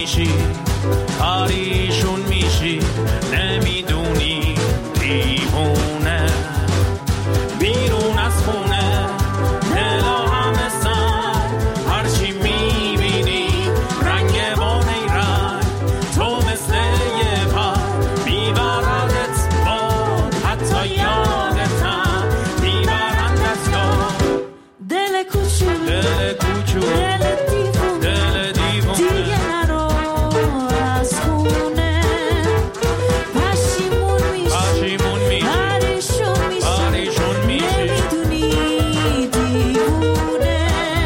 میشی پریشون میشی نمیدونی دیوونه بیرون از خونه دلا همه سر هرچی میبینی رنگ با نیرنگ تو مثل یه پر میبردت با حتی یادتم میبرندت یاد دل کوچولو دل کوچولو دل دیوونه دیگه نرو از خونه پشیمون میشی پریشون میشی نمیدونی دیوونه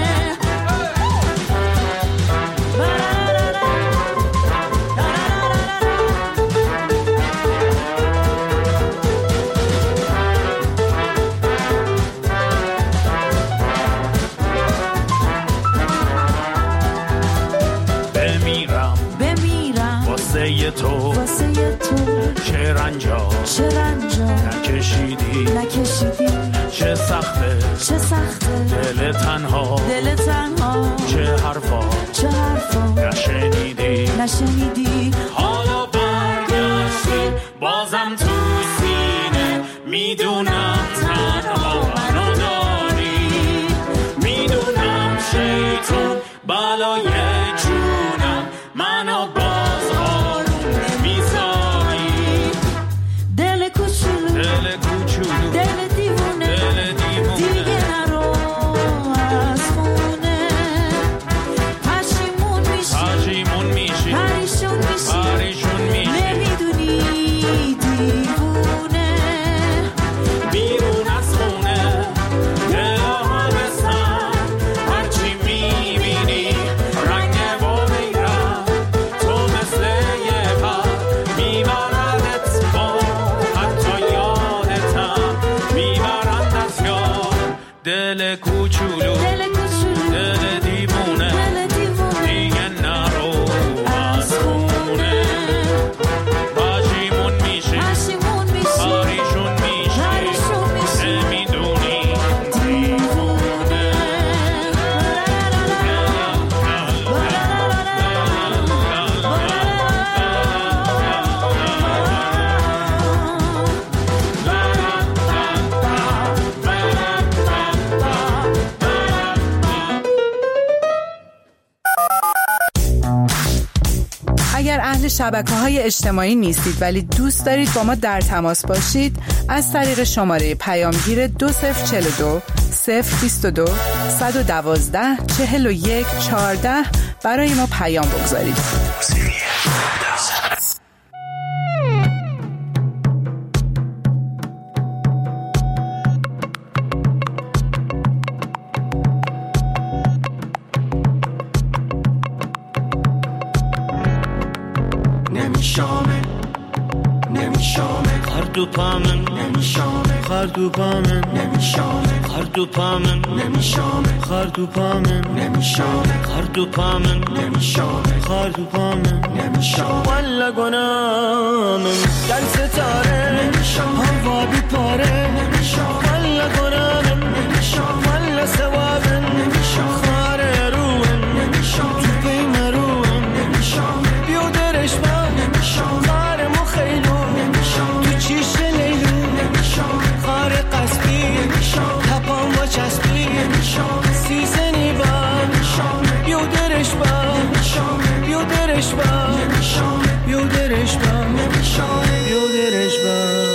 بمیرم واسه تو چه رنجا نکشیدی چه سخته دل تنها چه حرفا نشنیدی حالا برگشتی بازم تو سینه میدونم تنها منو داری میدونم شیطون بالای جونم منو باز آروم نمیذاری دل کوچولو دل دیوونه دیگه نرو از خونه پشیمون میشی پریشون میشی نمیدونی دیوونه بیرون از خونه دلا همه سر هرچی میبینی رنگ با میرم تو مثل یه پر میبردت با حتی یادتم میبرندت یاد دل کوچولو دل دیوونه دیگه نرو از خونه پشیمون میشی پریشون میشی نمیدونی دیوونه اگر اهل شبکه‌های اجتماعی نیستید ولی دوست دارید با ما در تماس باشید از طریق شماره پیامگیر 2042 022 112 41 14 برای ما پیام بگذارید. نمیشامه خردوپامن نمیشامه خردوپامن نمیشامه خردوپامن نمیشامه خردوپامن نمیشامه خردوپامن نمیشامه خردوپامن نمیشامه والا گنامن دل ستاره نمیشامه هوا بیپاره نمیشامه والا گنامن نمیشامه والا ثوابن نمیشامه خاره روحن نمیشامه تو بین روحن نمیشامه بیودرش من نمیشامه خاره مخیلو نمیشامه تو چیش لیلو نمیشامه خاره قصبی نمیشامه تپان با چسبی نمیشامه سیزنی با نمیشامه بیودرش با نمیشامه بیودرش با نمیشامه بیودرش با نمیشامه بیودرش با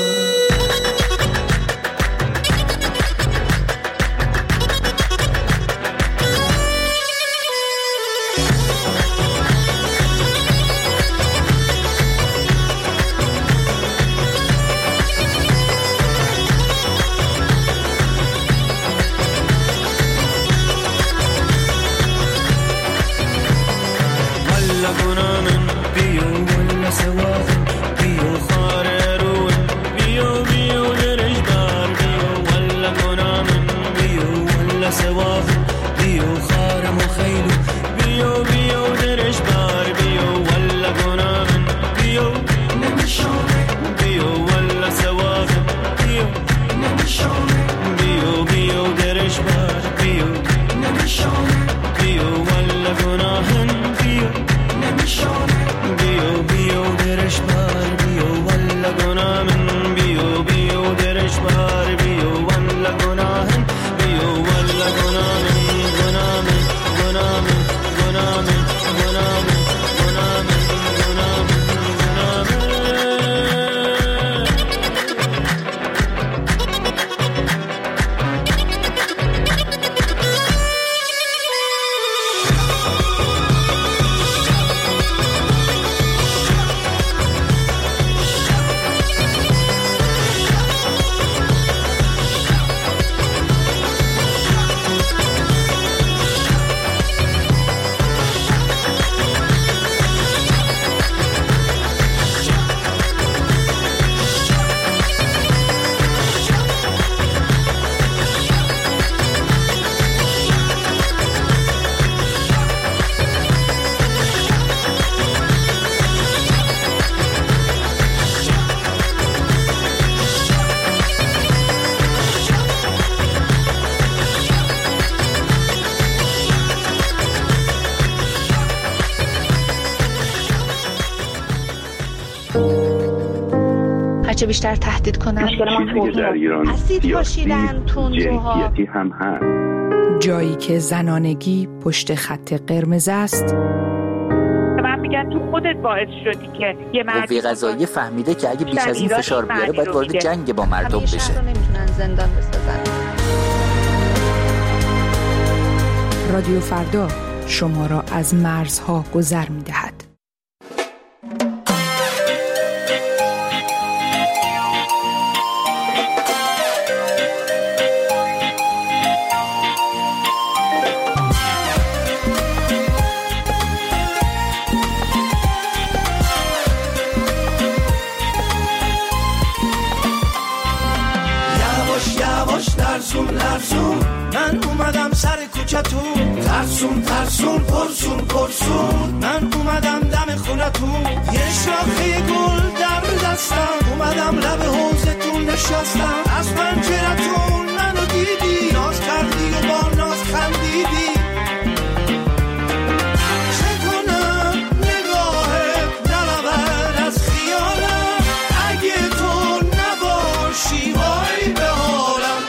نمیشامه چه بیشتر تهدید کنن. مشکل ما توهین اسید پاشیدن، تندروها، هم هست. جایی که زنانگی پشت خط قرمز است. من میگم تو خودت باعث شدی که یه قوه قضاییه فهمیده که اگه بیش از این فشار بیاره باید وارد جنگ با مردم بشه. رو نمیتونن زندان بسازن. رادیو فردا شما را از مرزها گذر می‌دهد. لرزون من اومدم سر کوچتون، ترسون پرسون من اومدم دم خونتون، یه شاخه گل در دستم، اومدم لب حوضتون نشستم، از پنجرتون منو دیدی، ناز کردی و با ناز خندیدی، چه کنم نگاهت نرود از خیالم، اگه تو نباشی وای به حالم،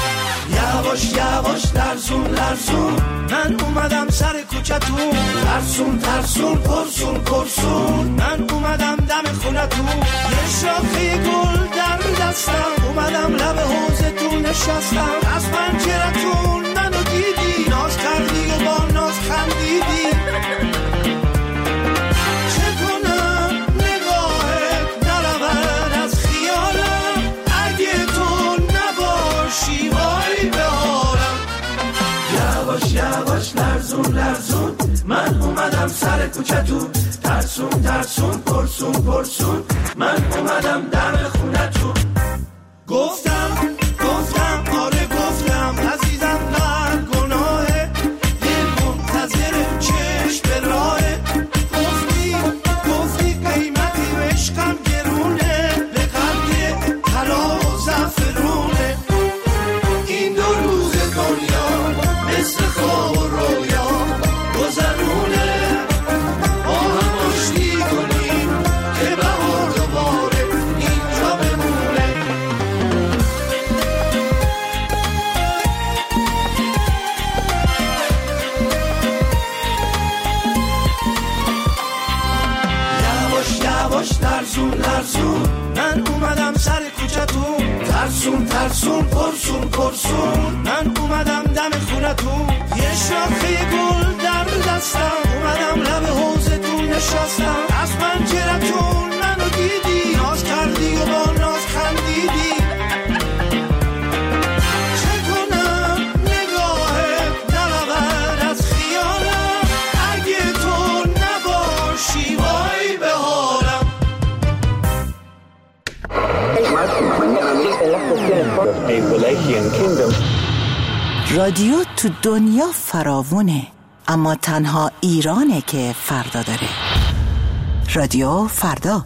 یواش لرزون من اومدم سر کوچتون، ترسون پرسون من اومدم دم خونتون، یه شاخه گل در دستم، اومدم لب حوضتون نشستم، از پنجرتون منو دیدی، ناز کردی و با ناز خندیدی، چه کنم نگاهت نرود از خیالم، اگه تو نباشی وای به حالم، یواش لرزون من اومدم سر کوچتون، ترسون پرسون من اومدم دم خونتون، گفتم آره گفتم عزیزم نه گناهه، دل منتظر چشم به راهه، گفتی قیمتی عشقم گرونه، به قلب طلا و زعفرونه، این دو روز دنیا مثل خواب و رویا گذرونه، با هم آشتی کنیم که بهار دوباره اینجا بمونه، یواش لرزون من اومدم سر کوچتون، ترسون پرسون من اومدم دم خونتون، یه شاخه گل در دستم، اومدم لب حوضتون نشستم، از پنجرتون منو دیدی، ناز کردی و با ناز خندیدی، چه کنم نگاهت نرود از خیالم، اگه تو نباشی وای به حالم. رادیو تو دنیا فراوونه، اما تنها ایرانه که فردا داره. رادیو فردا.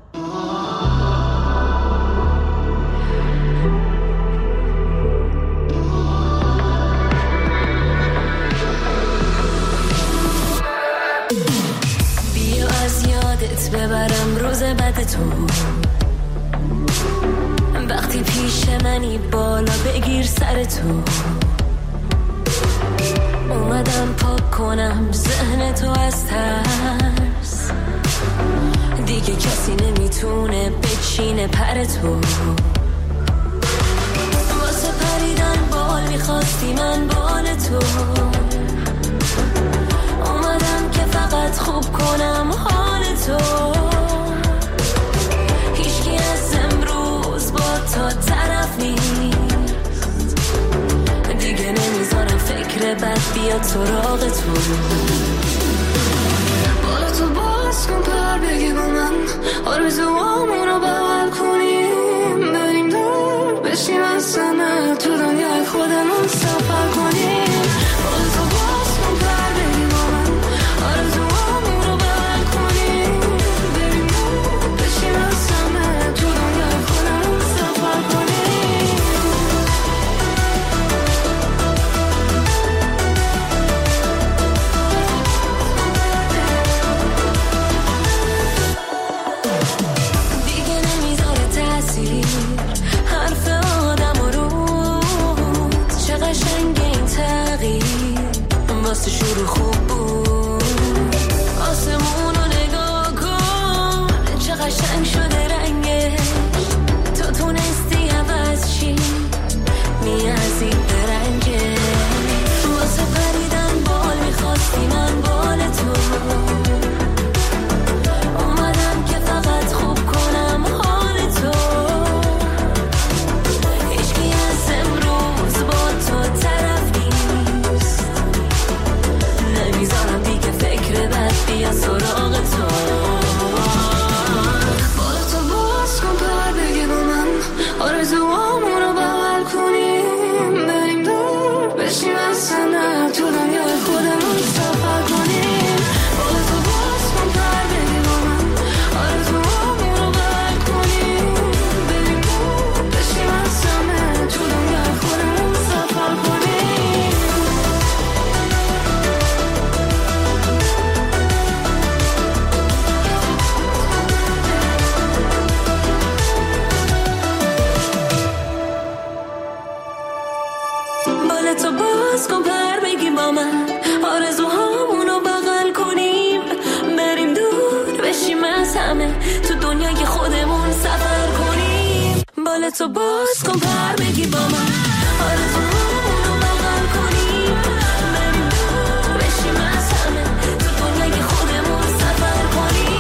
بیا از یادت ببرم روز بعد تو، وقتی پیش منی بالا بگیر سر تو، اومدم پاک کنم ذهن تو از ترس، دیگه کسی نمیتونه بچینه پر تو، واسه پریدن بال میخواستی من بال تو، اومدم که فقط خوب کنم حال تو، هیچکی از امروز با تا طرف نیست، دیگه نمیذارم فکر بد بیاد سراغ تو، بالا تو باز کن پر بگی با من، آرزوامون رو بغل کنیم، بریم دور بشیم از سمه، تو دنیای خودمون سفر کنیم، بالا تو باز کن پر بگی با من، آرزوامون رو بغل کنیم، بریم دور بشیم از سمه، تو دنیای خودمون سفر کنیم. دیگه نمیذاره واسه شروع خوب بود. آسمون رو نگاه کن چه قشنگ شده رنگش، تو تونستی عوض چی میازی درنگه. واسه پریدن بال میخواستی من بال تو، اومدم که فقط خوب کنم حال تو. هیچکی از امروز با تو طرف نیست، نمیذارم دیگه فکر بد بیا سراغ تو. بالا تو باز کن پر بگی با من، آرزوامون رو بغل کنیم، بریم دور بشیم از سنه تو دنیای خودمون سفر کنیم. بالا تو باز کن پر بگی با من، آرزوامون رو بغل کنیم، بریم دور بشیم از سنه تو دنیای خودمون سفر کنیم. بالا تو باز کن پر بگی با من، آرزوهامونو بغل کنیم، بریم دور بشیم از همه تو دنیای خودمون سفر کنیم. بالا تو باز کن پر بگی با من، آرزوهامونو بغل کنیم، بریم دور بشیم از همه تو دنیای خودمون سفر کنیم.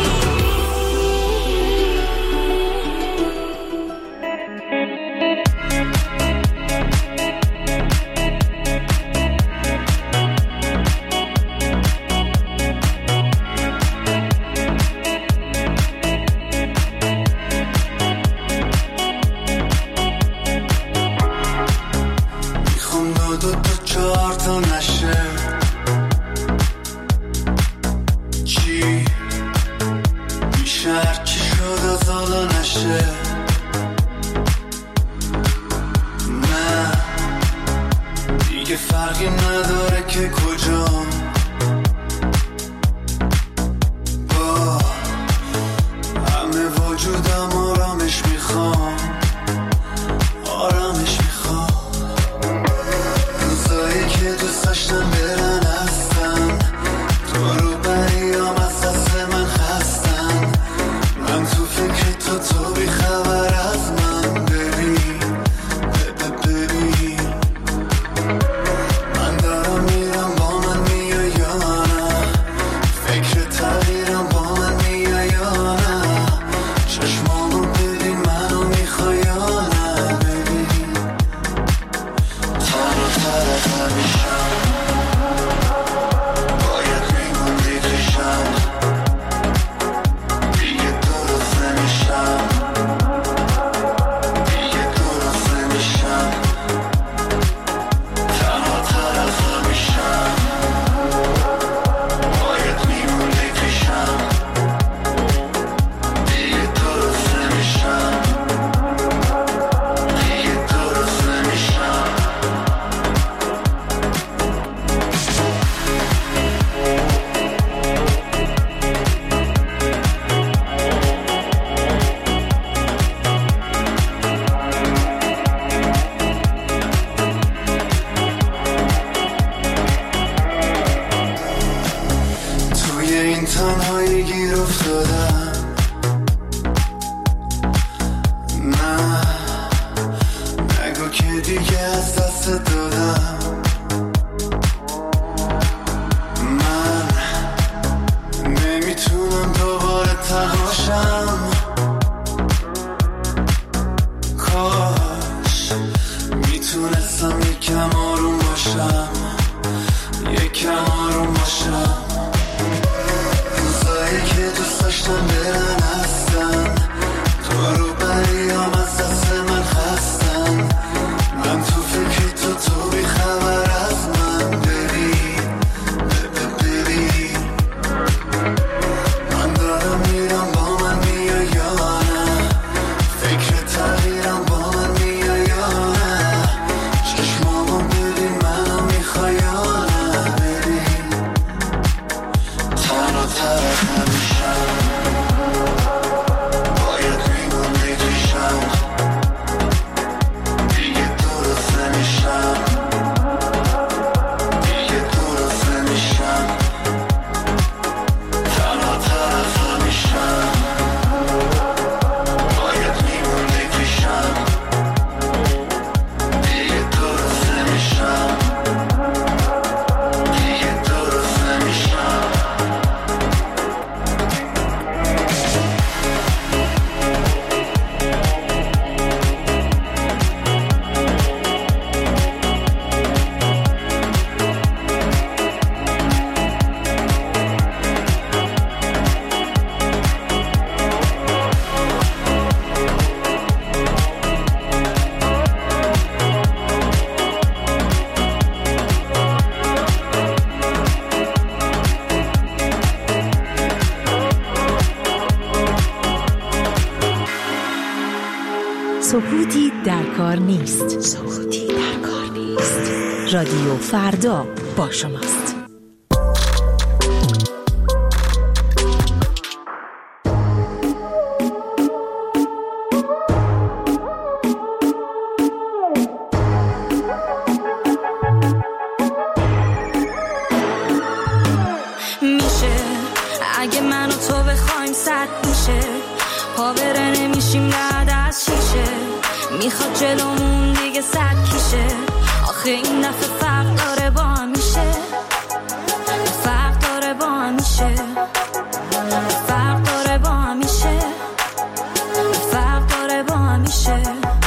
تو سکوتی در کار نیست. سکوتی در کار نیست. رادیو فردا با شماست. میشه اگه من و تو بخوایم صد میشه، پا بره نمیشیم رد از شیشه، میخواد جلومون دیگه صد کیشه، آخه این دفعه فرق داره با هم میشه، فرق داره با هم میشه، فرق داره با هم میشه، فرق داره با هم میشه.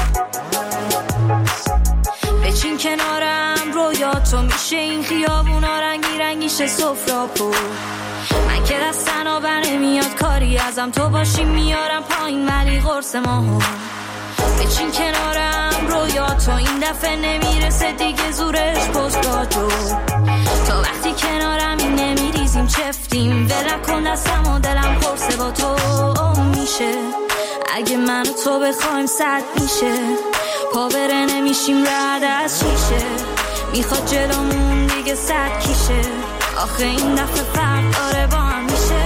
بچین کنارم رویاتو میشه این خیابونا رنگی رنگیشه سفره پر، من که دستن بر نمیاد کاری ازم تو باشی میارم پایین ولی قرص ماها. بچین کنارم رویاتو این دفعه نمیرسه دیگه زورش پستاجو، تا وقتی کنارم این نمیریزیم چفتیم، ولم کن دستم و دلم قرصه با تو میشه، اگه من و تو بخوایم صد میشه، پا بره نمیشیم رد از شیشه، میخواد جلومون دیگه صد کیشه، آخه این دفعه فرق داره با هم میشه،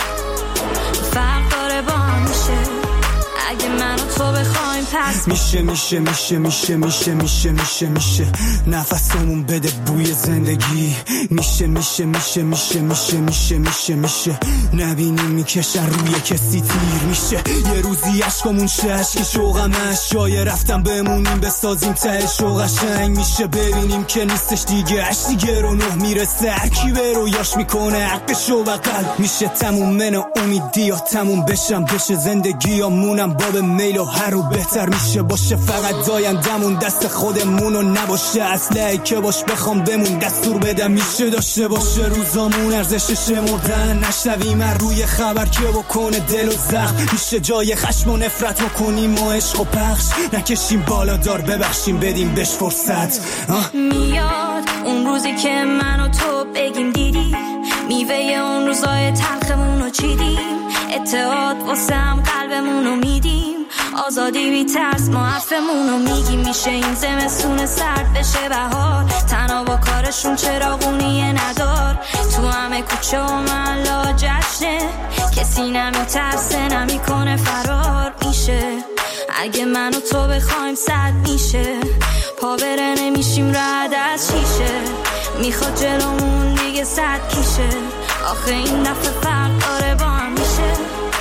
فرق داره با هم میشه، اگه من و تو بخوایم پس میشه میشه میشه میشه میشه میشه میشه میشه نفسمون بده بوی زندگی، میشه میشه میشه میشه میشه میشه میشه میشه نبینیم میکشن روی کسی تیر، میشه یه روزی عشقمون شه عشق شوقمش جای رفتم بمونیم بسازیم ته شوق قشنگ، میشه ببینیم که نیستش دیگه عشق دیگه رو نه میرسه هرکی به رویاش میکنه حقشو بغل، میشه تموم من و امیدی یا تموم بشم بشه زندگی یا مونم باب میل و هر رو بهتر میشه باشه، فقط دایندمون دست خودمون و نباشه اسلحه‌ای که باش بخوام بمون دستور بدم، میشه داشته باشه روزامون ارزشش مردن، نشنویم روی خبر که بکنه دل و زخم، میشه جای خشم و نفرت بکنیم و عشق و پخش نکشیم بالا دار ببخشیم بدیم بهش فرصت. میاد اون روزی که من و تو بگیم دیدی میوه اون روزای تلخمون رو چیدیم، اتحاد واسم قلبمون رو میدیم، آزادی بی ترس ما حرفمون رو میگیم، میشه این زمستون سرد بشه بهار، تنها با کارشون چراغونیه ندار، تو همه کوچه و محلا جشنه، کسی نمیترسه نمیکنه فرار، میشه اگه من و تو بخوایم صد میشه، پا بره نمیشیم رد از شیشه، میخواد جلومون دیگه صد کیشه، آخه این دفعه فرق داره با هم میشه،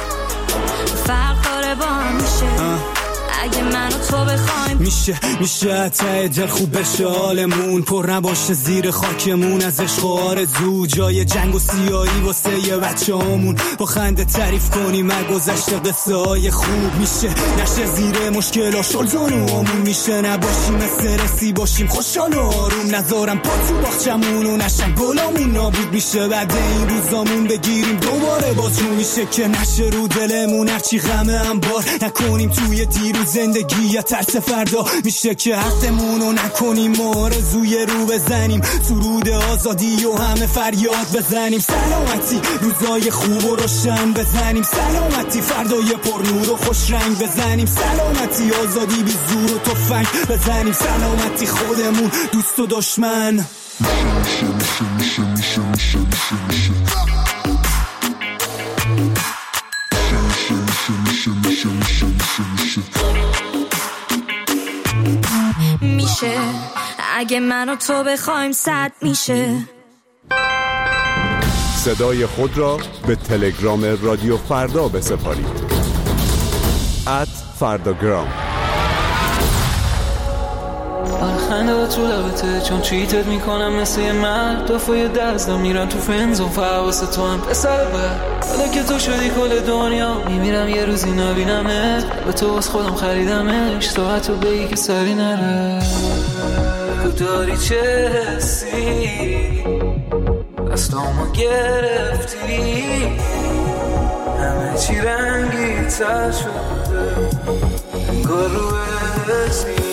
فرق داره با هم میشه، اگه من و تو بخوایم میشه ته دل خوب بشه حالمون پر نباشه زیر خاکمون از عشق و آرزو، جای جنگ و سیاهی واسه یه بچه همون با خنده تعریف کنیم از گذشته قصه های خوب، میشه نشه زیر مشکل شلزانوامون، میشه نباشیم استرسی باشیم خوشحال و آروم، نذارم پا تو باغچمون و نشن گلامون نابود، میشه بعد این روزامون بگیریم دوباره بازمون، میشه که نشه رو دلمون هرچی غمه هم بار نکنیم توی دیروز زندگی یا ترس فردا، میشه که حقمون رو نکنیم آرزوی رو بزنیم، سرود آزادی و همه فریاد بزنیم، سلامتی روزای خوب و روشن بزنیم، سلامتی فردای پر نور و خوش رنگ بزنیم، سلامتی آزادی بی زور و تفنگ بزنیم، سلامتی خودمون دوست و دشمن. میشه اگه من و تو بخوایم صد میشه. صدای خود را به تلگرام رادیو فردا بسپارید @فرداگرام. خنده با تو لبته چون چیتت میکنم مثل یه مرد، دفعه دزدم میرم تو فنزون فواست تو هم پسر بر، حالا که تو شدی کل دنیا میمیرم یه روزی نبینمت، به تو از خودم خریدمش تو حتی بگی که سری نره، بگو داری چه حسی دستامو گرفتی، همه چی رنگی تر شده انگار رو حسی،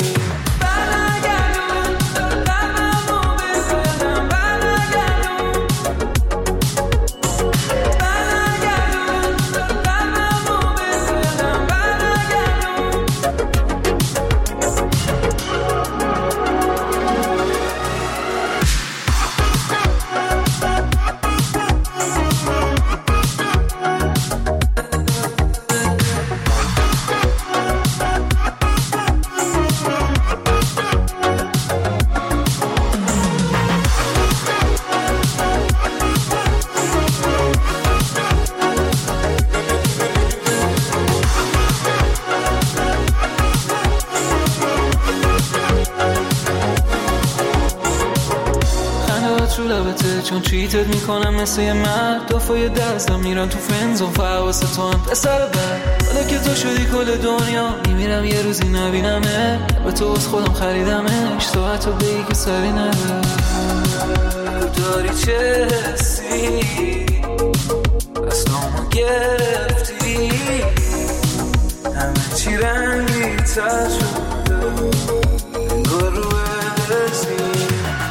چون چیتت میکنم مثل یه مرد دافای دستم میرم تو فنزون فحواس تو هم پسر بر حالا که تو شدی کل دنیا میمیرم یه روزی نبینمه به تو از خودم خریدمش تو حتی بگی که سری نده داری چه حسی دستامو گرفتی همه چی رنگی تر شده انگار رو اسمی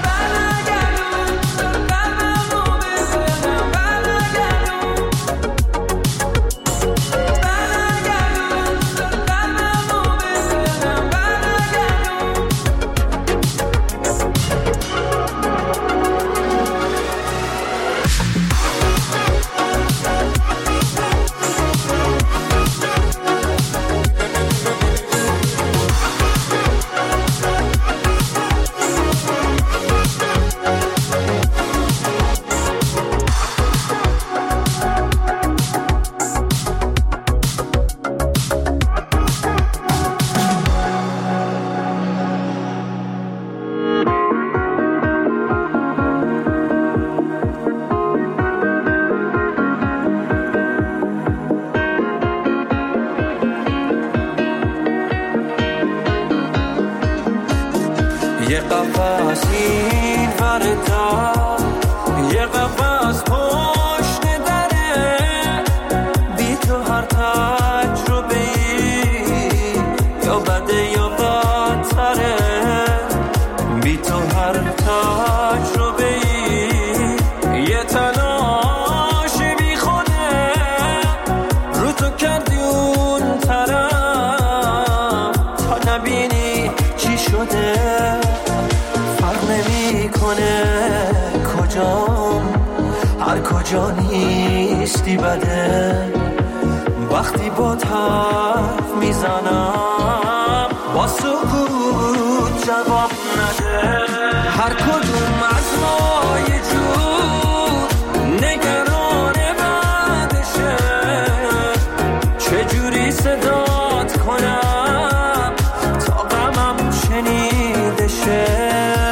یه قفص این وردا یه قفص پشت دره بی تو هر تجربه‌ای یا بده یا بدتره بی تو هر تجربه‌ای یه تلاش بی خوده رو تو کردی اون طرف تا نبینی چی شده کجام هر کجا نیستی بده وقتی با حرف میزنم با سکوت جواب نده هر کدوم از ما یه جور نگران بعدشه چجوری صدات کنم تا غمم شنیده شه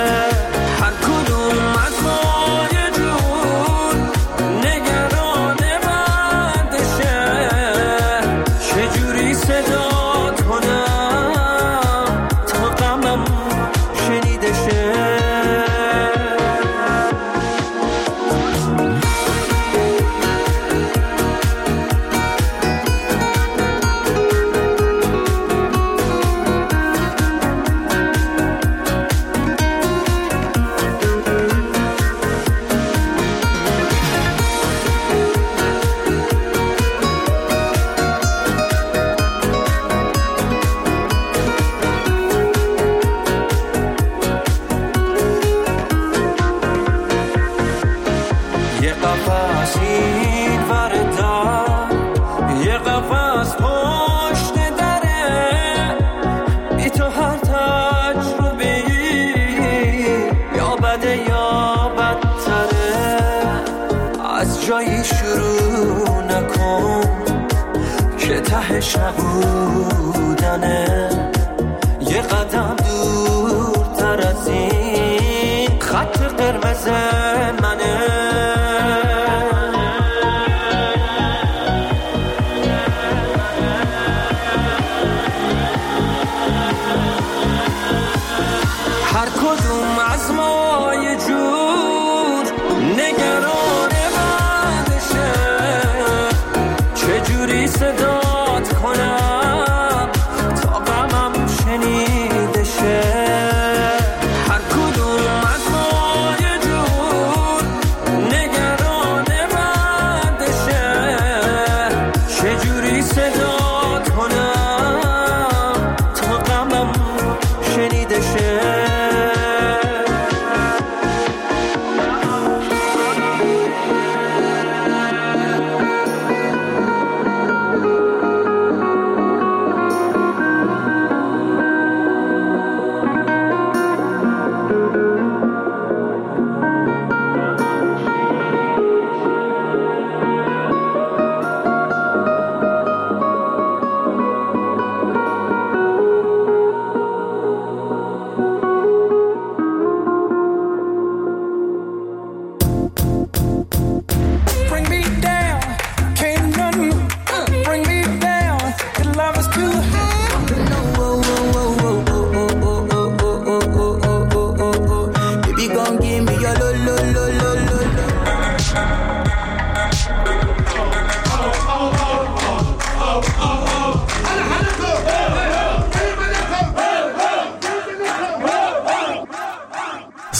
جایی شروع نکن که تهش نبودنه یه قدم دورتر از این خط قرمز منه هر کدوم از ما یه جور نگران چجوری صدات کنم تا غمم شنیده شه هر کدوم از ما یه جور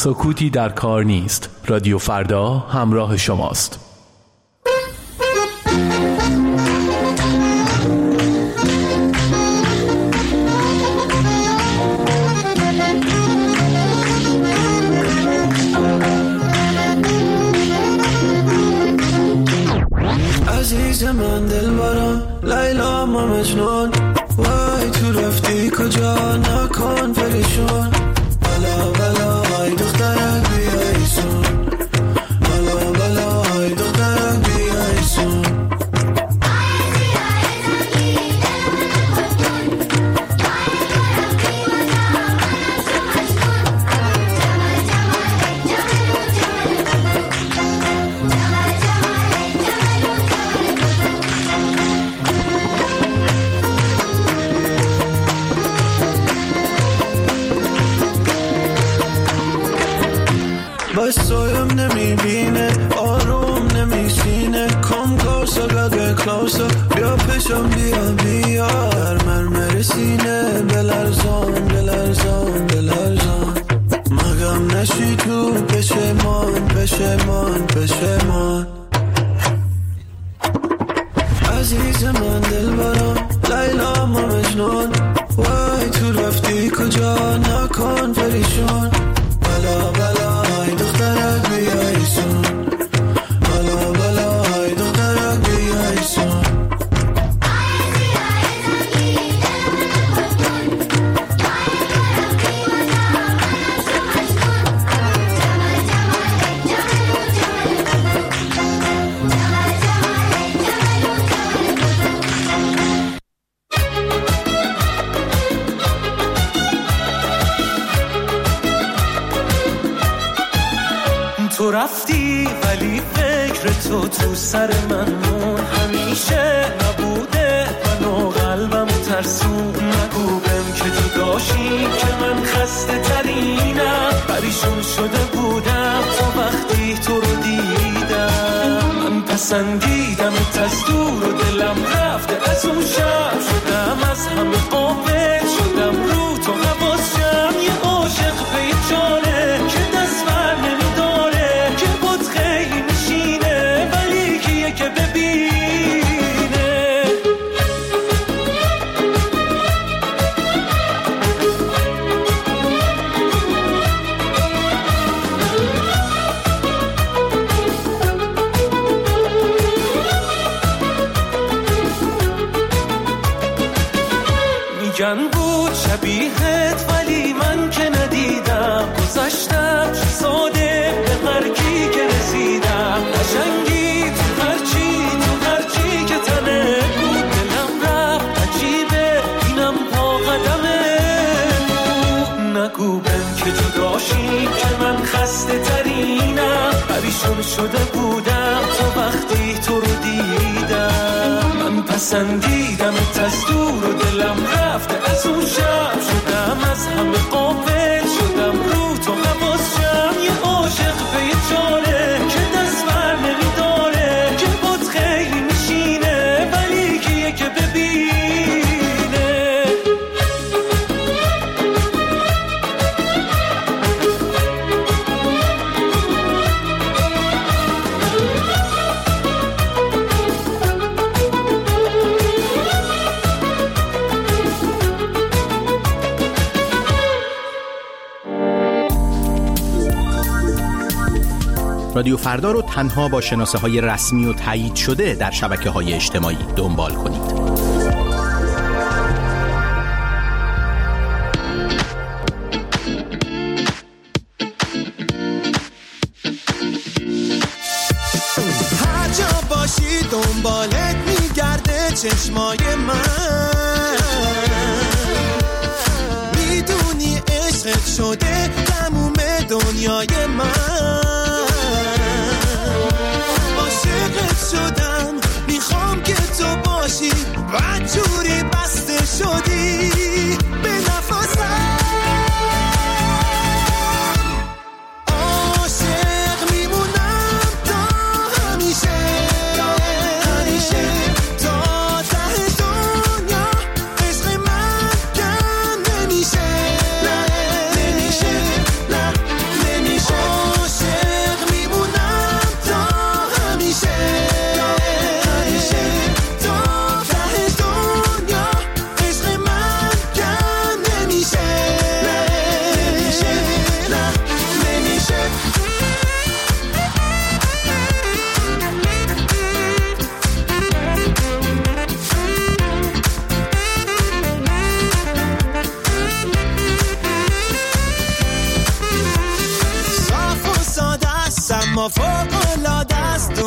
سکوتی در کار نیست. رادیو فردا همراه شماست. عزیز من دلبرم لیلا ما مجنون، وای تو رفتی کجا نکن پریشون، بلا بلا ای دخترک بیای سون، بلا بلا ای دخترک بیای سون. بس سایم نمیبینه آروم نمیشینه کم کاسا گده کلاسا بیا پشم بیا مرمر سینه بلرزان بلرزان بلرزان مگم نشی تو پشمان پشمان پشمان. عزیز من دلبرم لیلا ما مجنون، وای تو رفتی کجا نکن پریشون، بلا بلا ای دخترک بیای سون، بلا بلا ای دخترک بیای سون. تو رفتی ولی فکر تو سر من مون، همیشه نبوده من و قلبم ترسون. نگو بهم که تو داشتی که من خسته ترینم، پریشون شده بودم تا وقتی تو رو دیدم. من پسندیدم از دور و دلم رفته از اون شب، شدم از همه قابل شدم رو تو حواسم، یه عاشق به یه جانه که دست بر نمیداره، که بود خیلی میشینه ولی کیه که ببینه. میگن بود شبیهت ولی من که ندیدم، گذشتم چه ساده به مرگی که رسیدم. قشنگی تو هرچی که تنه بود، دلم رفت عجیبه اینم پا قدمه بود. نگو بهم که جداشی که من خسته ترینم، پریشون شده بودم تا وقتی تو رو دیدم. من پسندیدم از دور و دلم رفته از اون شب، شدم از همه قابل شدم رو تو حواسم، یه عاشق به یه جانه که دست بر نمیداره، که بود خیلی میشینه ولی کیه که ببینه. رادیو فردا رو تنها با شناسه‌های رسمی و تایید شده در شبکه‌های اجتماعی دنبال کنید. هر جا باشی دنبالت میگرده چشمای من، میدونی عشقت شده تموم دنیای من. شدم میخوام که تو باشی و جوری بسته شدی به نفسم. عاشق میمونم تا همیشه تا ته دنیا، عشق من کم نمیشه.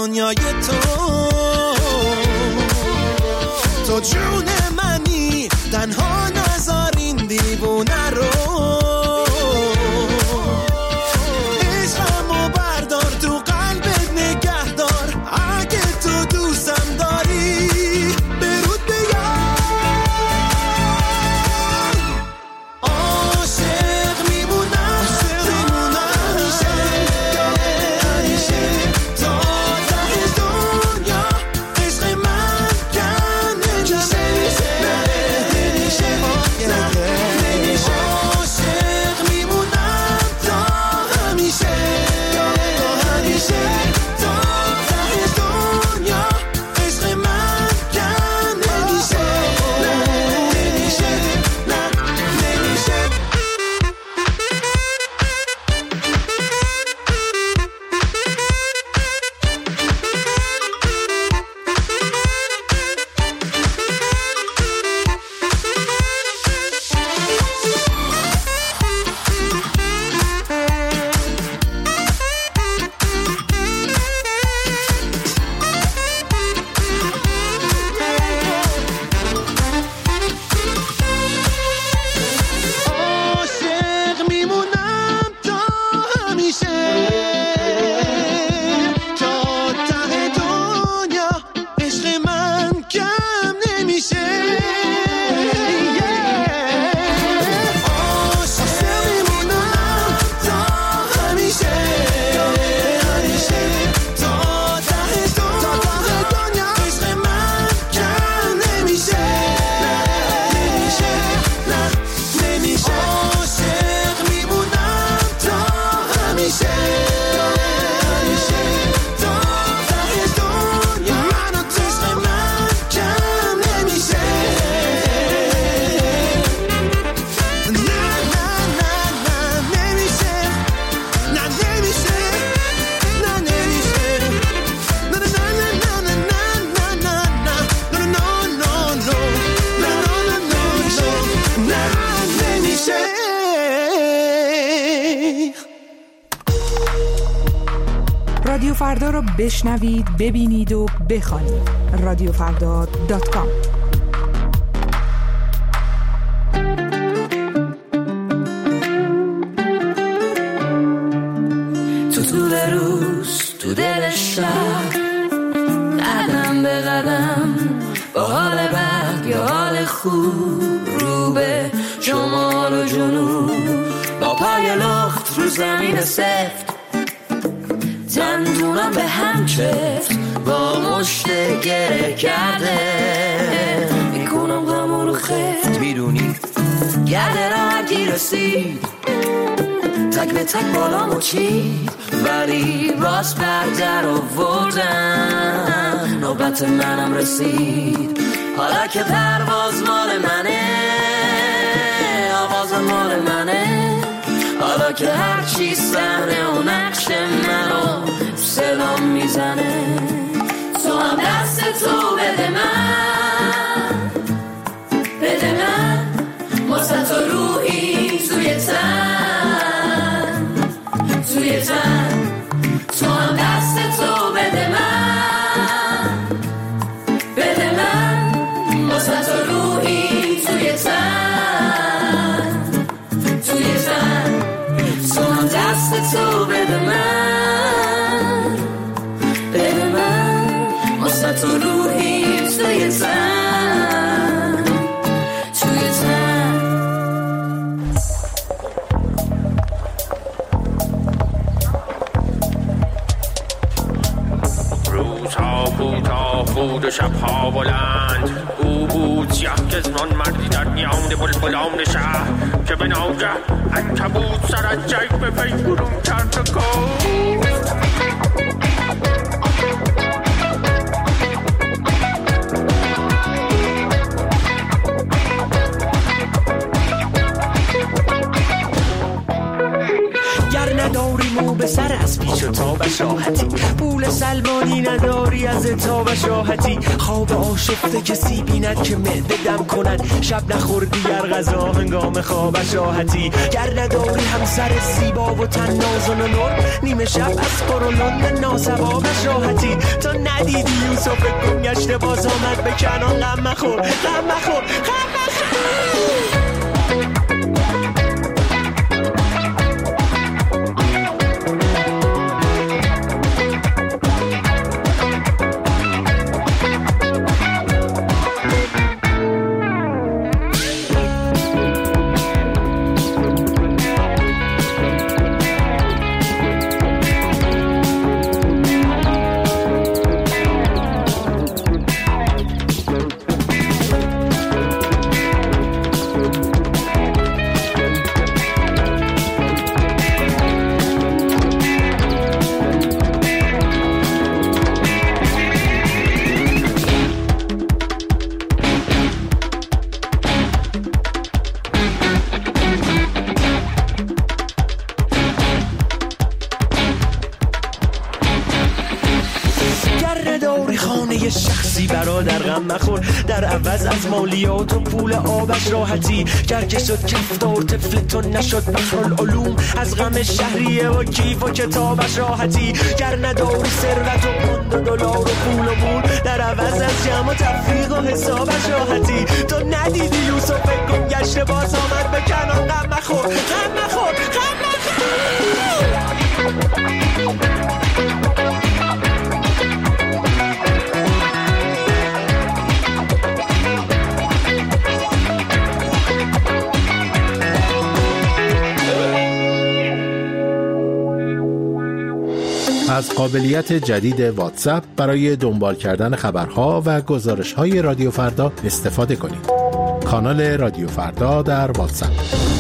دنیای تو جون منی، تنها نذار این دیوونه رو. عشقمو بردار تو قلبت نگه دار، اگه تو دوستم داری برود بیار. عاشق میمونم همیشه تا ته دنیا. عشق من کم نمیشه، عاشق میمونم تا همیشه تا ته دنیا. عشق من کم نمیشه، نمیشه. عاشق میمونم تا همیشه تا ته دنیا. عشق من کم نمیشه. عاشق میمونم تا همیشه تا ته دنیا. عشق من کم نمیشه، نمیشه. عاشق میمونم تا همیشه تا ته دنیا. من و تو عشق من کم نمیشه. نه نمیشه، نه نمیشه، نه نمیشه، نه نمیشه. رادیو فردا رو بشنوید، ببینید و بخوانید. رادیوفردا.com. تو طول روز تو دل شب، قدم به قدم با حال بد یا حال خوب، رو به شمال و جنوب، با پای لخت رو زمین سفت، دندونم به هم چفت، با مشت گره کرده میکنم غمو رو خفت. میدونی گرده راحتی رسید، تک به تک بالامو چید، ولی راست بر در آوردم، نوبت منم رسید. حالا که پرواز مال منه، آواز مال منه، حالا که هرچی صحنه و نقش منو صدام میزنه، تو هم دست تو بده من، بده من، واسه تو روحی توی تن، توی تن، تو هم دست تو بده من، بده من، واسه تو روحی توی تن، توی تن، تو هم دست تو بده من، بده من، واسه تو روحی توی تن، توی تن. روزها کوتاه بود و شبها بلند، او بود سیاه چشمان مردی در میان بلبلان شهر، که به ناگه عنکبوت سر از جیب پی برون کرد و گفت گر نداری مو به سر از پیش و تا بشاحتی، پول مسلمانی نداری از اتاب شاحتی، خواب آشفته کسی بیند که معده دم کند، شب نخوردی گر غذا هنگام خواب شاحتی، گر نداری همسر زیبا و تن ناز و نور، نیمه شب از قرولند ناسواب شاحتی، تا ندیدی یوسف گم گشته باز آمد به کنان، غم مخور غم مخور غم مخور. در عوض از مالیات و پول آبش راحتی، گر که شد کفتار طفلتون نشد بحرالعلوم، از غم شهریه و کیف و کتابش راحتی، گر نداری ثروت و پوند و دلار و پول و مول، در عوض از جمع و تفریق و حسابش راحتی، تو ندیدی یوسف گم گشته باز آمد به کنان، غم مخور غم مخور غم مخور. از قابلیت جدید واتساپ برای دنبال کردن خبرها و گزارش‌های رادیو فردا استفاده کنید. کانال رادیو فردا در واتساپ.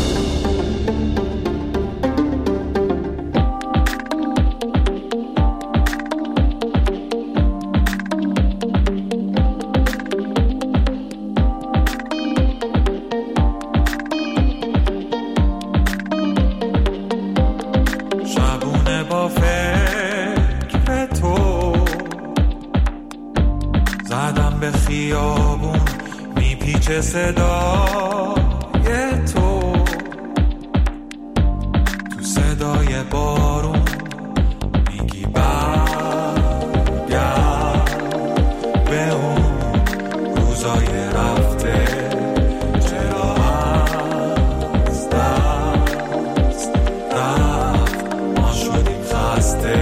صدای تو صدای بارون میگی برگرد به اون روزای رفته، چرا از دست رفت ما شدیم خسته،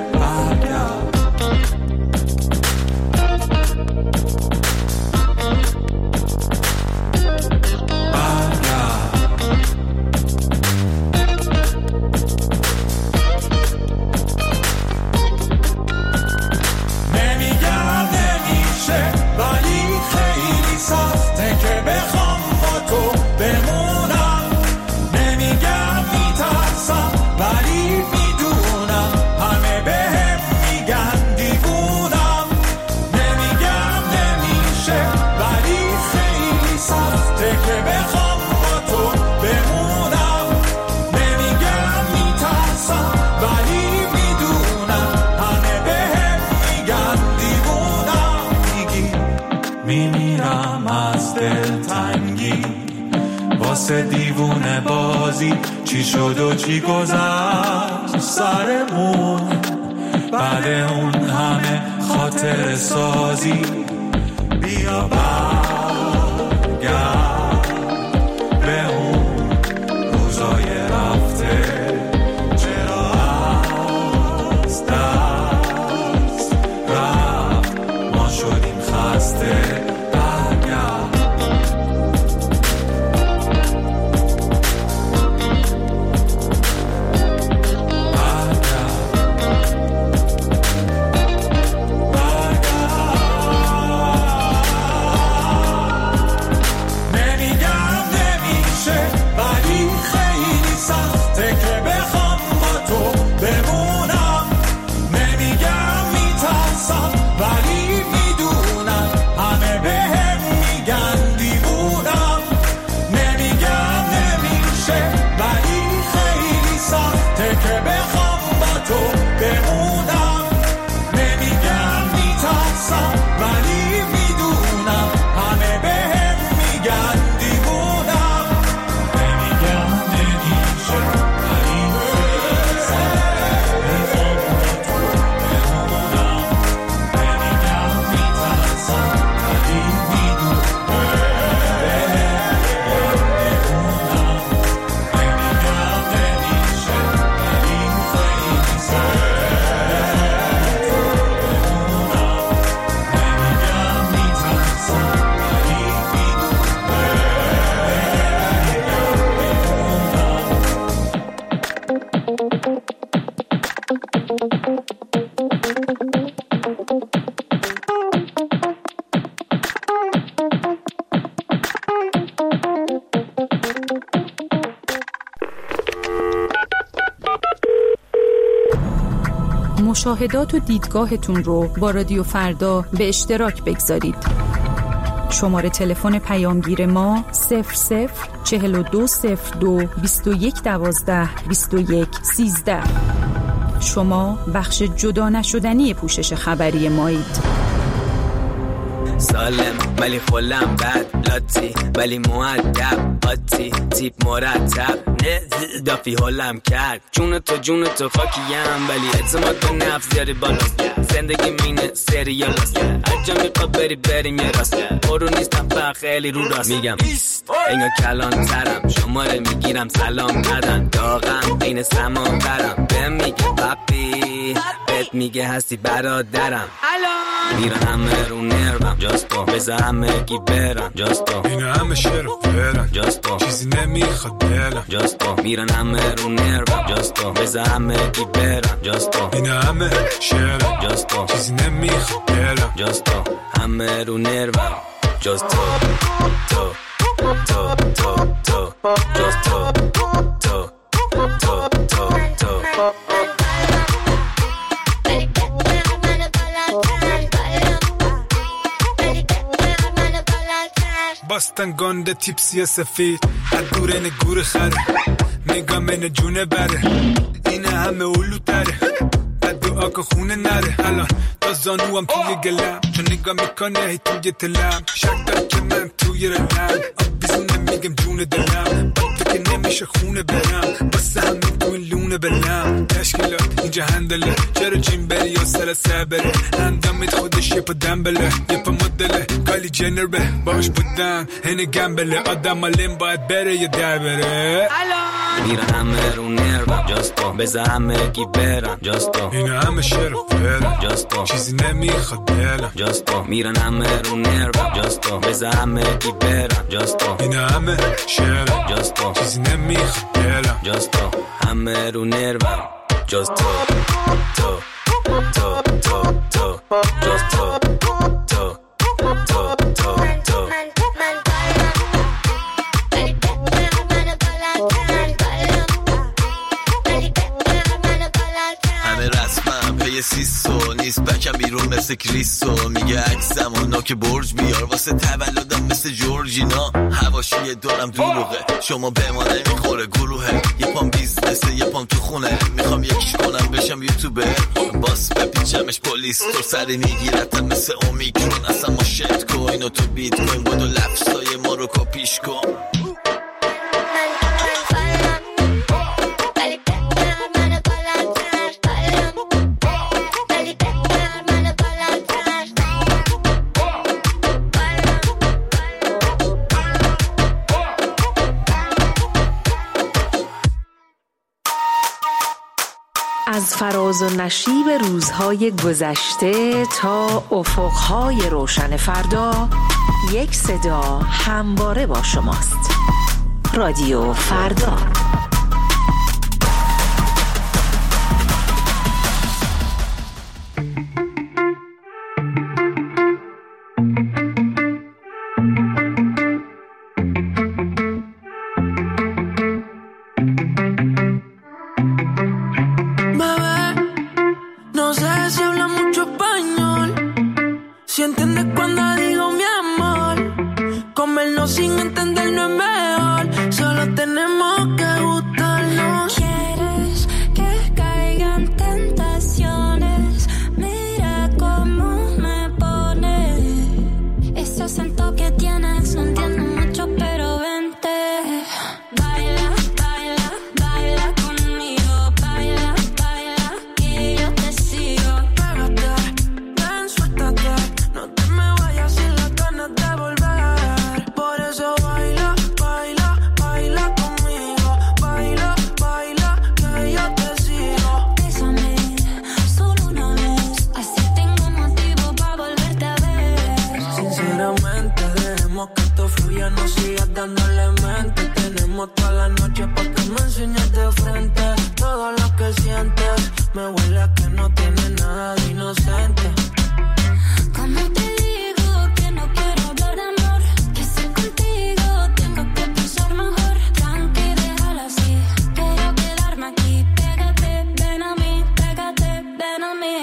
واسه دیوونه بازی چی شد و چی گذشت سرمون، بعد اون همه خاطر سازی بیا برگرد به اون روزای رفته، چرا از دست رفت ما شدیم خسته. مشاهدات و دیدگاهتون رو با رادیو فردا به اشتراک بگذارید. شماره تلفن پیامگیر ما 004202 2112 2113. شما بخش جدا نشدنی پوشش خبری مایید. سالم ولی خلم بد لاتی ولی مؤدب قاطی تیپ مرتب نه دافی حالم کرد جون تو خاکیم ولی اعتماد به نفس زیادی بالاست زندگی مینه سریالاست هرجا میخوا بریم یه راست برو نیستم فقط خیلی رو راست میگم انگار کلان ترم شماره میگیرم سلام ندن داغم بین سما برم بهم میگه پاپی بهت میگه هستی برادرم میرن همه رو نرمم جاستو بذار همه کی برن جاستو اینا همه شعر و فرن جاستو چیزی نمیخواد دلم جاستو میرن همه رو نرمم جاستو بذار همه کی برن جاستو اینا همه شعر جاستو چیزی نمیخواد دلم جاستو همه رو نرمم جاستو تو جاستو تو باستن گنده تیپسی سفید از دور نگور خره نگام این جونه بره این همه اولو تره بد دعا که خونه نره الان تا زانو هم توی گلم چون نگاه میکنه هی توی تلم شک دار که من توی رلم آب بیزونه میگم جون دلم باید که نمیشه خونه برم باسه همین تو این لونه بلم تشکیلات اینجا هندله چرا جیم بری یا سلسه بره اندامت خودش یه پا دنبله یه پا مدله کالی جنر به باش بودن هنه گمبله آدم آلیم باید بره یا در بره میرن همه رو نرمم جاستو بذار همه کی برن جاستو اینا همه شعر و فرن جاستو چیزی نمیخواد دلم جاستو میرن همه رو نرمم جاستو بذار همه کی برن جاستو اینا همه شعر جاستو چیزی نمیخواد دلم جاستو همه رو نرمم جاستو تو جاستو تو یه سیسو نیست بکم بیرون مثل کریسو میگه عکسم و ناک برج بیار واسه تولدم مثل جورجینا هواشی دارم دروغه شما به ما نمیخوره گروهه یه پام بیزنسه یه پام تو خونه میخوام یکیش کنم بشم یوتیوبر باس بپیچمش پلیس تو سری میگیرتم مثل اومیکرون اصلا ما شت کوین و تو بیت کوین بودو لفظای ما رو کپیش کن از فراز و نشیب روزهای گذشته تا افقهای روشن فردا یک صدا همواره با شماست. رادیو فردا. Ven a mí,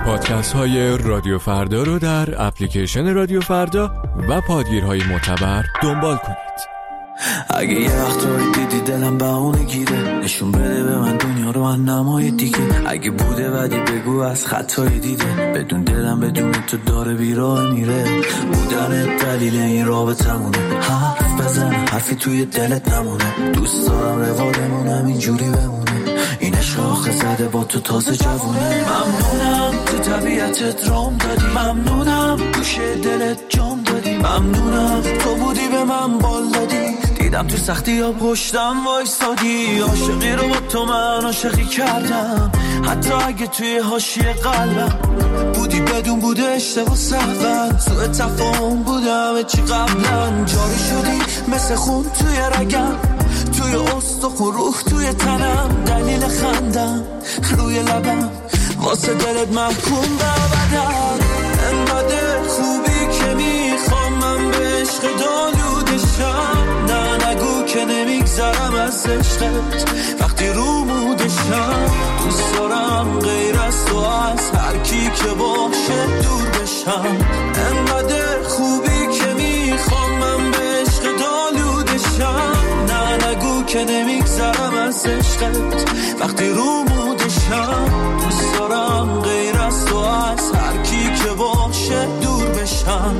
پادکست های رادیو فردا رو در اپلیکیشن رادیو فردا و پادگیرهای معتبر دنبال کنید. اگه یه وقتایی دیدی دلم بهونه گیره، نشون بده به من دنیا رو من نمای دیگه. اگه بوده بدی بگو از خطای دیده، بدون دلم بدون تو داره بیراه میره. بودن دلیل این رابطمونه، حرف بزن حرفی توی دلت نمونه. دوست دارم روادمونم اینجوری بمونه، این عشق آخه زده با تو تازه جوونه. ممنونم تو طبیعتت رام دادی، ممنونم گوشه دلت جام دادی، ممنونم تو بودی به من بال دادی. دیدم تو سختی ها پشتم وایسادی، عاشقی رو با تو من عاشقی کردم. حتی اگه توی حاشیه قلبم بودی بدون بوده اشتباه سهون. سوء تفاهم بودم چی قبلا، جاری شدی مثل خون توی رگم، توی استخون روح توی تنم. دلیل خندم روی لبم واسه دلت محکوم ببدم. انقدر خوبی که میخوام من به عشق دالودشم. نه نگو که نمیگذرم از عشقت وقتی رو مودشم. دوست دارم غیر از تو از هر کی که باشه دور بشم. انقدر خوبی که میخوام من به عشق دالودشم. نه نگو که نمیگذرم از عشقت وقتی رو مودشم. دوست دارم غیر از تو از هر کی که باشه دور بشم.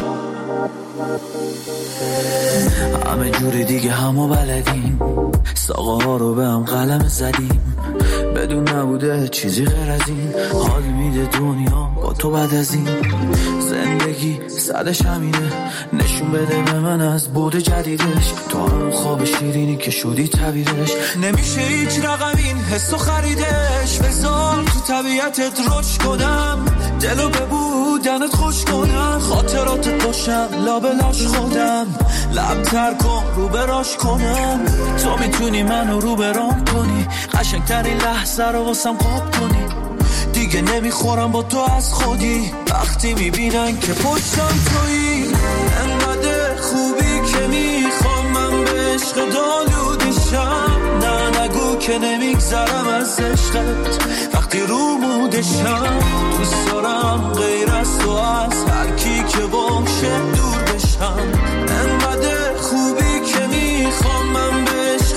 همه جوری دیگه همو بلدیم، ساقه ها رو به هم قلم زدیم. بدون نبوده چیزی غیر از این، حال میده دنیا با تو بعد از این. زندگی صدش همینه، نشون بده به من از بود جدیدش. تو همون خواب شیرینی که شدی تعبیرش، نمیشه هیچ رقم این حسو خریدش. بذار تو طبیعتت رشد کنم، دلو به بودنت خوش کنم. خاطراتت باشم لابلاش خودم، لب تر کن رو براش کنم. تو میتونی منو رو برام کنی، قشنگترین لحظه رو واسم قاب کنی. دیگه نمیخورم با تو از خودی، وقتی میبینن که پشتم تویی. انقدر خوبی که میخوام من به عشق دالودشم. نه نگو که نمیگذرم از عشقت وقتی رو مودشم. دوست دارم غیر از تو از هر کی که باشه دور بشم. انقدر خوبی که میخوام من به عشق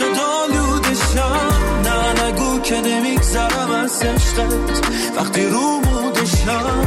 دالودشم. نه نگو که نمیگذرم از عشقت وقتی رو مودشم.